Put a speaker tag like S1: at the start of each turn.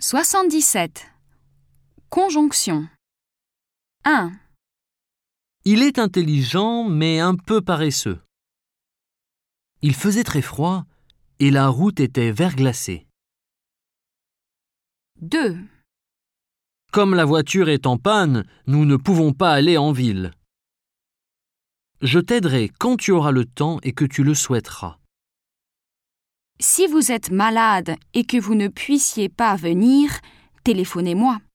S1: 77. Conjonction. 1.
S2: Il est intelligent mais un peu paresseux. Il faisait très froid et la route était verglacée.
S1: 2.
S2: Comme la voiture est en panne, nous ne pouvons pas aller en ville. Je t'aiderai quand tu auras le temps et que tu le souhaiteras.
S1: Si vous êtes malade et que vous ne puissiez pas venir, téléphonez-moi.